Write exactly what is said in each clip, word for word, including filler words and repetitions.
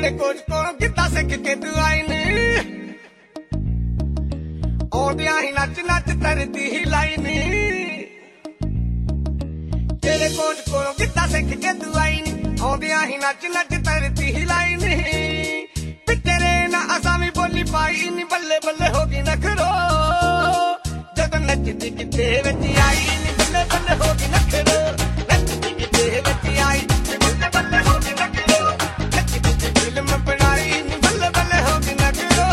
तेरे कोच कोलों किद्दां सिख के तू आई नी आउंदियां ही नच नच तरदी ही लाई नी तेरे कोच कोलों किद्दां सिख के तू आई नी आउंदियां ही नच नच तरदी ही लाई नी ते तेरे ना असां भी बोली पाई नी बल्ले बल्ले हो गई नखरो जदों नचदी किते विच आई नी बल्ले बल्ले हो गई नखरो नचदी किते विच आई नी बल्ले बल्ले हो गई नखरो नचदी फिल्म बनाई नी बल्ले बल्ले हो गई नखरो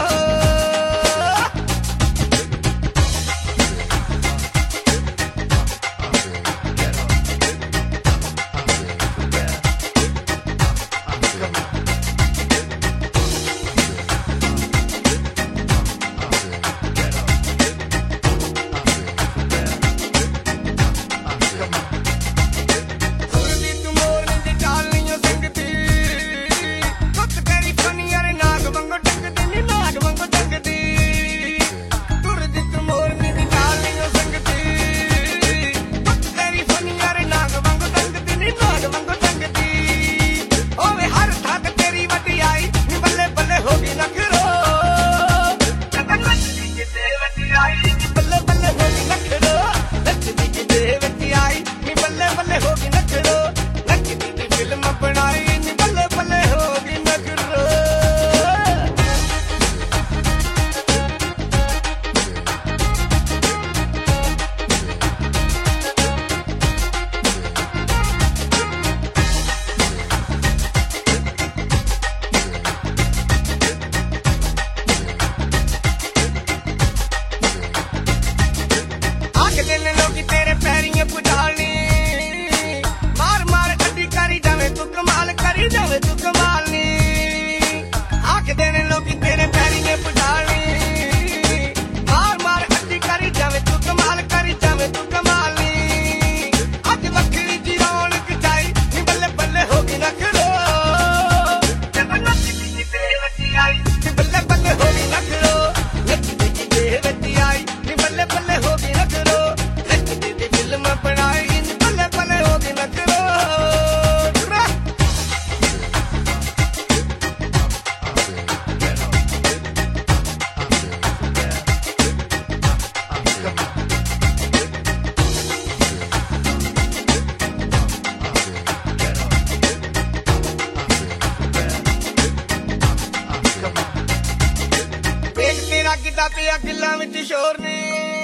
पिया गिल्लां विच शोर नी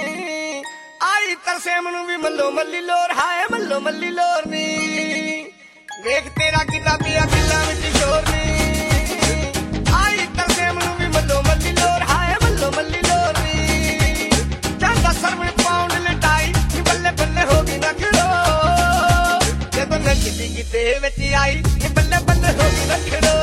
आई तरसेम नूं भी मल्लो मल्ली लोर हाय मल्लो मल्ली लोर नी वेख तेरा गिल्ला पिया गिल्लां विच शोर नी आई तरसेम नूं भी मल्लो मल्ली लोर हाय मल्लो मल्ली लोर नी चंदा सरवण पाउंड लटाई नी बल्ले बल्ले हो गई नखरो जदों नचदी किते विच आई नी बल्ले बल्ले हो गई नखरो